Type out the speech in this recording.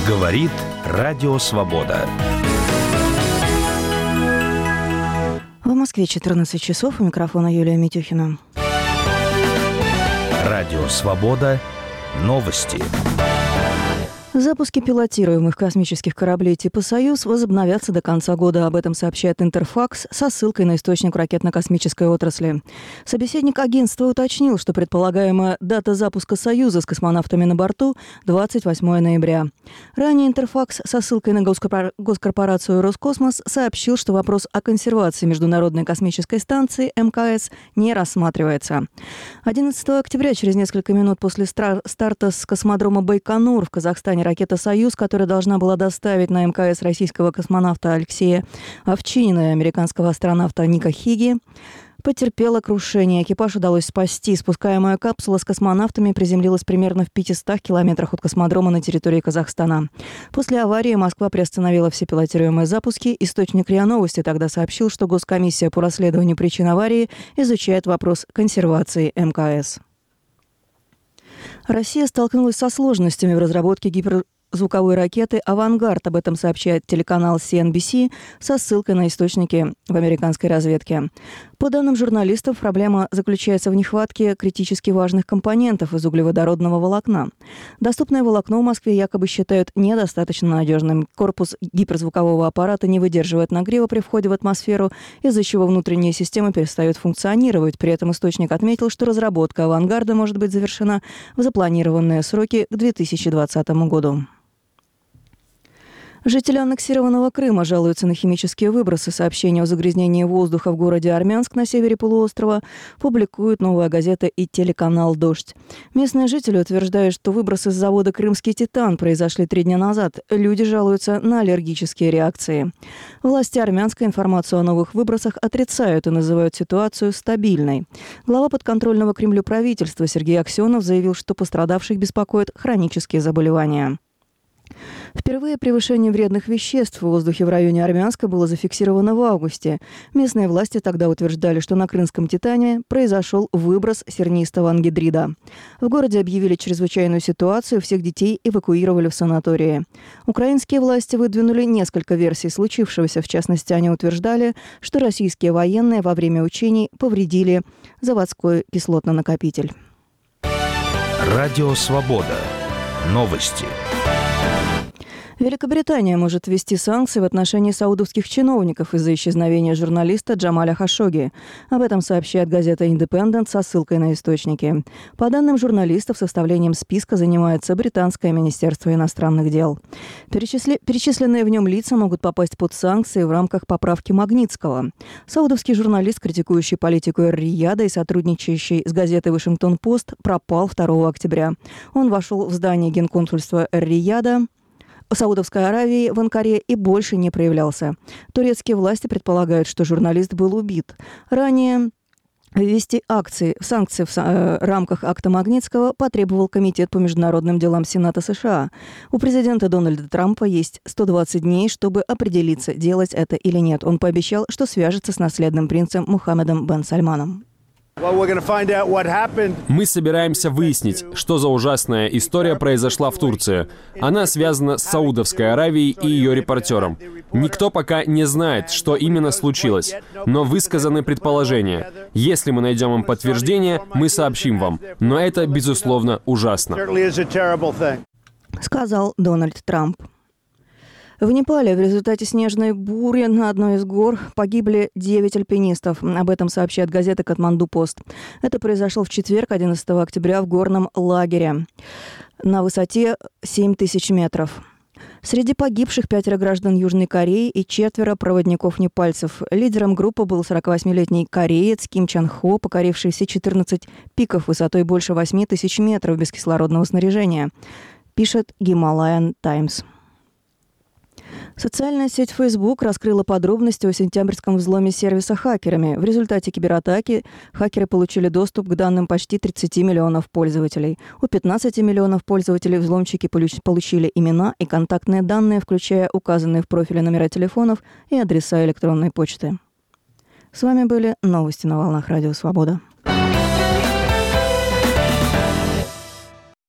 Говорит Радио Свобода. В Москве 14 часов. У микрофона Юлия Митюхина. Радио Свобода. Новости. Запуски пилотируемых космических кораблей типа «Союз» возобновятся до конца года. Об этом сообщает Интерфакс со ссылкой на источник ракетно-космической отрасли. Собеседник агентства уточнил, что предполагаемая дата запуска «Союза» с космонавтами на борту – 28 ноября. Ранее Интерфакс со ссылкой на госкорпорацию «Роскосмос» сообщил, что вопрос о консервации Международной космической станции МКС не рассматривается. 11 октября, через несколько минут после старта с космодрома Байконур в Казахстане, ракета «Союз», которая должна была доставить на МКС российского космонавта Алексея Овчинина и американского астронавта Ника Хиги, потерпела крушение. Экипаж удалось спасти. Спускаемая капсула с космонавтами приземлилась примерно в 500 километрах от космодрома на территории Казахстана. После аварии Москва приостановила все пилотируемые запуски. Источник РИА Новости тогда сообщил, что Госкомиссия по расследованию причин аварии изучает вопрос консервации МКС. Россия столкнулась со сложностями в разработке гиперзвуковой ракеты «Авангард». Об этом сообщает телеканал CNBC со ссылкой на источники в американской разведке. По данным журналистов, проблема заключается в нехватке критически важных компонентов из углеводородного волокна. Доступное волокно в Москве якобы считают недостаточно надежным. Корпус гиперзвукового аппарата не выдерживает нагрева при входе в атмосферу, из-за чего внутренняя система перестает функционировать. При этом источник отметил, что разработка «Авангарда» может быть завершена в запланированные сроки к 2020 году. Жители аннексированного Крыма жалуются на химические выбросы. Сообщения о загрязнении воздуха в городе Армянск на севере полуострова публикуют «Новая газета» и телеканал «Дождь». Местные жители утверждают, что выбросы с завода «Крымский Титан» произошли 3 дня назад. Люди жалуются на аллергические реакции. Власти Армянска информацию о новых выбросах отрицают и называют ситуацию стабильной. Глава подконтрольного Кремлю правительства Сергей Аксенов заявил, что пострадавших беспокоят хронические заболевания. Впервые превышение вредных веществ в воздухе в районе Армянска было зафиксировано в августе. Местные власти тогда утверждали, что на Крымском Титане произошел выброс сернистого ангидрида. В городе объявили чрезвычайную ситуацию, всех детей эвакуировали в санатории. Украинские власти выдвинули несколько версий случившегося. В частности, они утверждали, что российские военные во время учений повредили заводской кислотный накопитель. Радио Свобода. Новости. Великобритания может ввести санкции в отношении саудовских чиновников из-за исчезновения журналиста Джамаля Хашогги. Об этом сообщает газета «Индепендент» со ссылкой на источники. По данным журналистов, составлением списка занимается британское министерство иностранных дел. Перечисленные в нем лица могут попасть под санкции в рамках поправки Магнитского. Саудовский журналист, критикующий политику Эр-Рияда и сотрудничающий с газетой «Вашингтон-Пост», пропал 2 октября. Он вошел в здание генконсульства Эр-Рияда Саудовской Аравии в Анкаре и больше не проявлялся. Турецкие власти предполагают, что журналист был убит. Ранее ввести санкции в рамках акта Магнитского потребовал Комитет по международным делам Сената США. У президента Дональда Трампа есть 120 дней, чтобы определиться, делать это или нет. Он пообещал, что свяжется с наследным принцем Мухаммедом бен Сальманом. Мы собираемся выяснить, что за ужасная история произошла в Турции. Она связана с Саудовской Аравией и ее репортером. Никто пока не знает, что именно случилось, но высказаны предположения. Если мы найдем им подтверждение, мы сообщим вам. Но это, безусловно, ужасно. Сказал Дональд Трамп. В Непале в результате снежной бури на одной из гор погибли 9 альпинистов. Об этом сообщает газета «Катманду-Пост». Это произошло в четверг, 11 октября, в горном лагере на высоте 7000 метров. Среди погибших 5 граждан Южной Кореи и 4 проводников-непальцев. Лидером группы был 48-летний кореец Ким Чан Хо, покоривший все 14 пиков высотой больше 8000 метров без кислородного снаряжения, пишет Himalayan Times. Социальная сеть Facebook раскрыла подробности о сентябрьском взломе сервиса хакерами. В результате кибератаки хакеры получили доступ к данным почти 30 миллионов пользователей. У 15 миллионов пользователей взломщики получили имена и контактные данные, включая указанные в профиле номера телефонов и адреса электронной почты. С вами были новости на волнах Радио Свобода.